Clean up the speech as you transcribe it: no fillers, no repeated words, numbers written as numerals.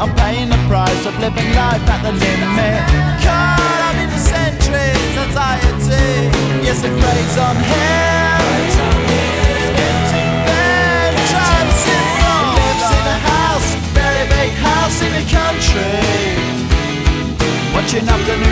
I'm paying the price of living life at the limit. Caught up in the centuries, anxiety. Yes, it preys on him. It's getting bad, trying to simple. Lives in a house, very big house in the country, watching afternoon